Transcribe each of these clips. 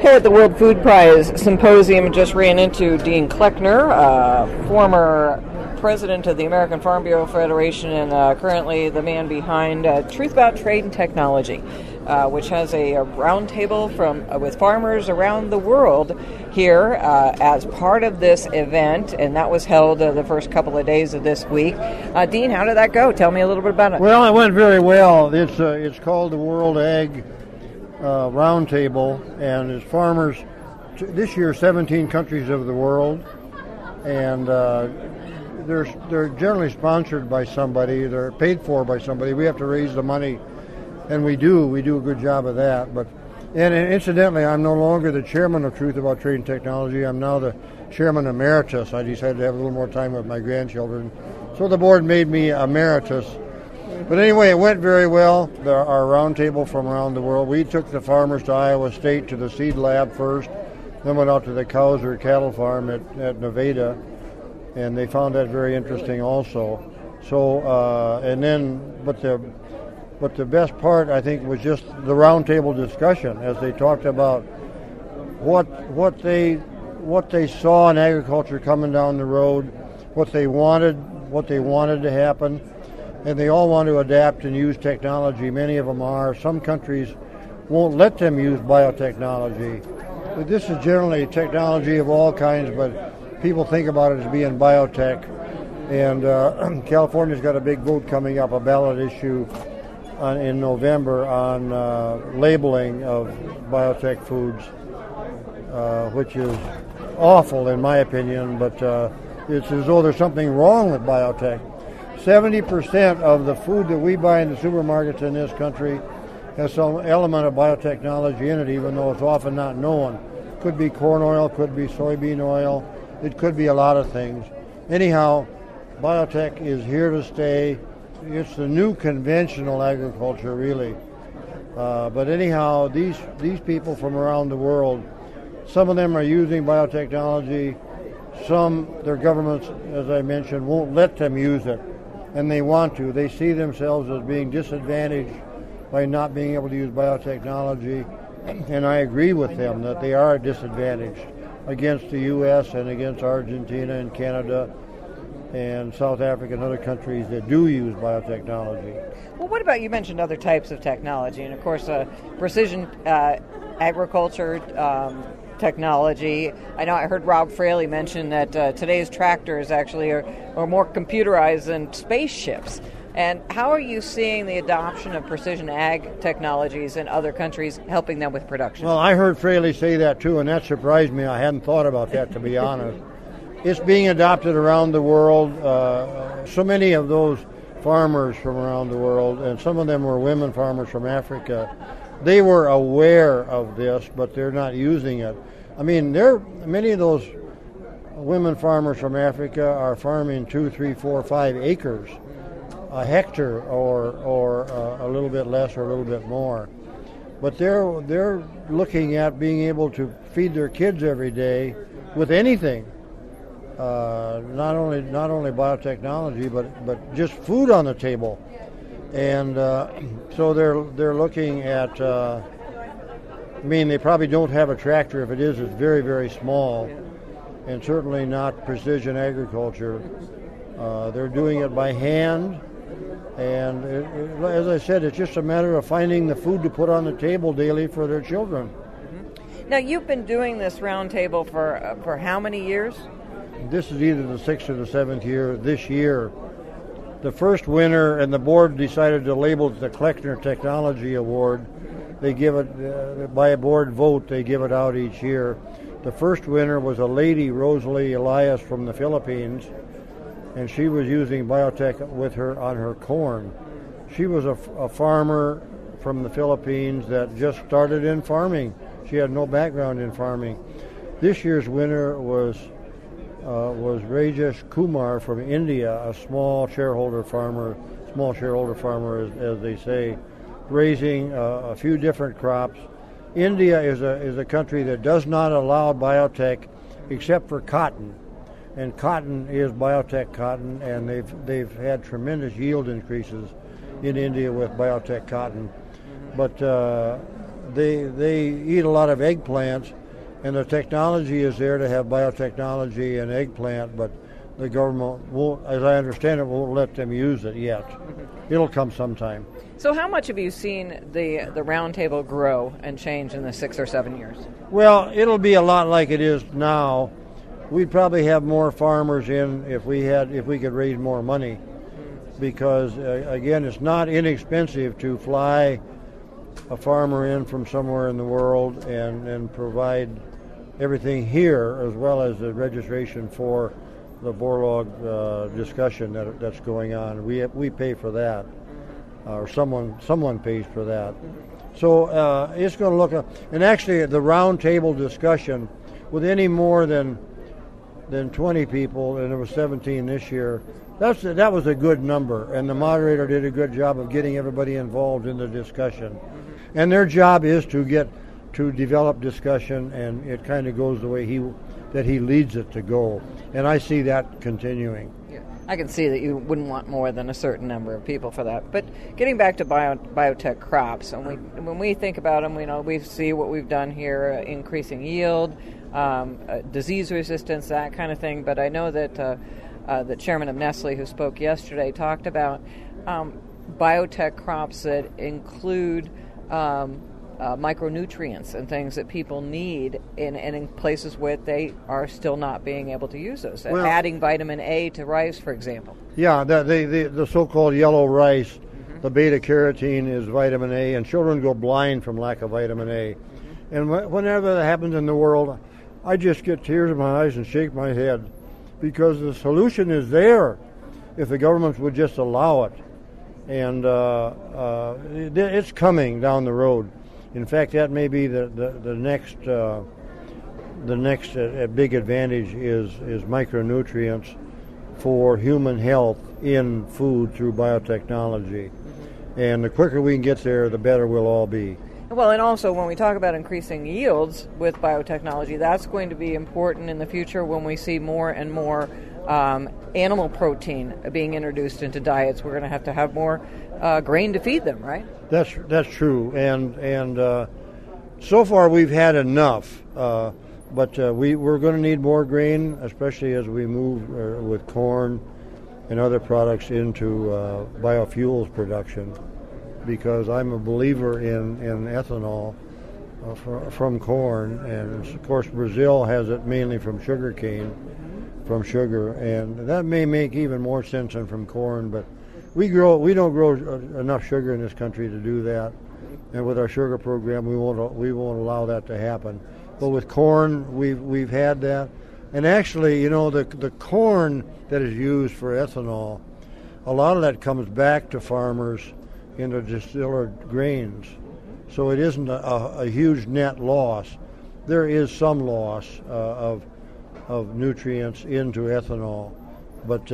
Here at the World Food Prize Symposium, just ran into Dean Kleckner, former president of the American Farm Bureau Federation and currently the man behind Truth About Trade and Technology, which has a roundtable with farmers around the world here as part of this event, and that was held the first couple of days of this week. Dean, how did that go? Tell me a little bit about it. Well, it went very well. It's called the World Ag Roundtable, and it's farmers, this year 17 countries of the world, and they're generally sponsored by somebody, they're paid for by somebody. We have to raise the money, and we do a good job of that. And incidentally, I'm no longer the chairman of Truth About Trade and Technology. I'm now the chairman emeritus. I decided to have a little more time with my grandchildren, so the board made me emeritus. But anyway, it went very well, our roundtable from around the world. We took the farmers to Iowa State to the seed lab first, then went out to the Cowser cattle farm at Nevada, and they found that very interesting also. So, but the best part, I think, was just the roundtable discussion as they talked about what they saw in agriculture coming down the road, what they wanted to happen. And they all want to adapt and use technology. Many of them are. Some countries won't let them use biotechnology. But this is generally technology of all kinds, but people think about it as being biotech. And California's got a big vote coming up, a ballot issue in November on labeling of biotech foods, which is awful in my opinion, but it's as though there's something wrong with biotech. 70% of the food that we buy in the supermarkets in this country has some element of biotechnology in it, even though it's often not known. Could be corn oil, could be soybean oil, it could be a lot of things. Anyhow, biotech is here to stay. It's the new conventional agriculture, really. But anyhow, these people from around the world, some of them are using biotechnology. Some, their governments, as I mentioned, won't let them use it. And they want to. They see themselves as being disadvantaged by not being able to use biotechnology. And I agree with them that they are disadvantaged against the U.S. and against Argentina and Canada and South Africa and other countries that do use biotechnology. Well, what about, you mentioned other types of technology, and of course precision agriculture technology. I know I heard Rob Fraley mention that today's tractors actually are more computerized than spaceships. And how are you seeing the adoption of precision ag technologies in other countries helping them with production? Well, I heard Fraley say that too, and that surprised me. I hadn't thought about that, to be honest. It's being adopted around the world. So many of those farmers from around the world, and some of them were women farmers from Africa, they were aware of this, but they're not using it. I mean, many of those women farmers from Africa are farming 2, 3, 4, 5 acres, a hectare, or a little bit less or a little bit more. But they're looking at being able to feed their kids every day with anything, not only biotechnology, but just food on the table. And so they're looking at, they probably don't have a tractor. If it is, it's very, very small, and certainly not precision agriculture. They're doing it by hand, and as I said, it's just a matter of finding the food to put on the table daily for their children. Now, you've been doing this roundtable for how many years? This is either the 6th or the 7th year this year. The first winner, and the board decided to label it the Kleckner Technology Award. They give it, by a board vote, they give it out each year. The first winner was a lady, Rosalie Elias, from the Philippines, and she was using biotech on her corn. She was a farmer from the Philippines that just started in farming. She had no background in farming. This year's winner was Rajesh Kumar from India, a small shareholder farmer, as they say, raising a few different crops. India is a country that does not allow biotech except for cotton, and cotton is biotech cotton, and they've had tremendous yield increases in India with biotech cotton. But they eat a lot of eggplants, and the technology is there to have biotechnology and eggplant, but the government won't, as I understand it, won't let them use it yet. It'll come sometime. So how much have you seen the roundtable grow and change in the 6 or 7 years? Well, it'll be a lot like it is now. We'd probably have more farmers in if we could raise more money, because again, it's not inexpensive to fly a farmer in from somewhere in the world and provide everything here, as well as the registration for the Borlaug discussion that's going on. We pay for that, or someone pays for that. So it's going to look, and actually the round table discussion with any more than 20 people, and there was 17 this year. That was a good number, and the moderator did a good job of getting everybody involved in the discussion. And their job is to develop discussion, and it kind of goes the way he leads it to go. And I see that continuing. Yeah. I can see that you wouldn't want more than a certain number of people for that. But getting back to biotech crops, and when we think about them, we see what we've done here, increasing yield, disease resistance, that kind of thing. But I know that the chairman of Nestle, who spoke yesterday, talked about biotech crops that include micronutrients and things that people need in places where they are still not being able to use those. Well, adding vitamin A to rice, for example. Yeah, the so-called yellow rice, the beta-carotene is vitamin A, and children go blind from lack of vitamin A. And whenever that happens in the world, I just get tears in my eyes and shake my head, because the solution is there if the governments would just allow it. And it's coming down the road. In fact, that may be the next big advantage is micronutrients for human health in food through biotechnology. And the quicker we can get there, the better we'll all be. Well, and also when we talk about increasing yields with biotechnology, that's going to be important in the future when we see more and more animal protein being introduced into diets. We're going to have more grain to feed them, right? That's true, and so far we've had enough, but we're going to need more grain, especially as we move with corn and other products into biofuels production, because I'm a believer in ethanol from corn, and of course Brazil has it mainly from sugarcane. From sugar, and that may make even more sense than from corn, but we don't grow enough sugar in this country to do that, and with our sugar program we won't allow that to happen. But with corn, we've had that, and actually, the corn that is used for ethanol, a lot of that comes back to farmers into distilled grains, so it isn't a huge net loss. There is some loss of nutrients into ethanol, but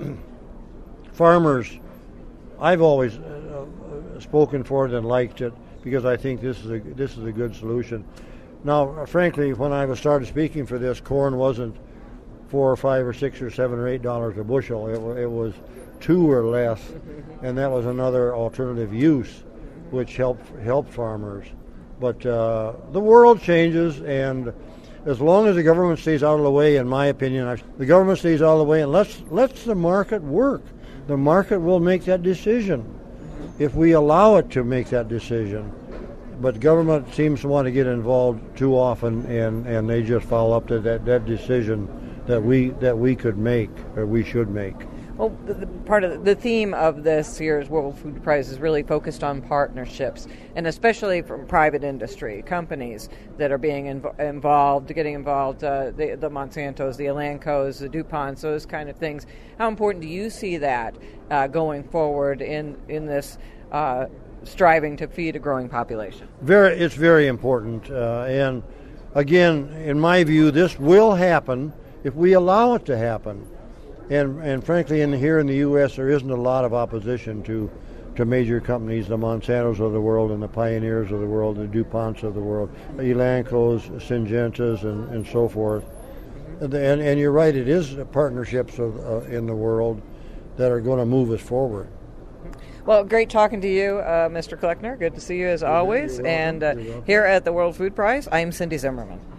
farmers, I've always spoken for it and liked it, because I think this is a good solution. Now, frankly, when I started speaking for this, corn wasn't $4 or $5 or $6 or $7 or $8 a bushel. It was $2 or less, and that was another alternative use, which helped farmers. But the world changes, and as long as the government stays out of the way, in my opinion, the government stays out of the way and lets the market work. The market will make that decision if we allow it to make that decision. But government seems to want to get involved too often, and they just follow up to that decision that we could make, or we should make. Well, part of the theme of this year's World Food Prize is really focused on partnerships, and especially from private industry, companies that are being involved, getting involved, the Monsantos, the Elanco's, the DuPonts, those kind of things. How important do you see that going forward in this striving to feed a growing population? It's very important, and again, in my view, this will happen if we allow it to happen. And frankly, here in the U.S., there isn't a lot of opposition to major companies, the Monsantos of the world and the Pioneers of the world, the DuPonts of the world, Elanco's, Syngentas, and so forth. And you're right, it is partnerships in the world that are going to move us forward. Well, great talking to you, Mr. Kleckner. Good to see you as always. And here at the World Food Prize, I'm Cindy Zimmerman.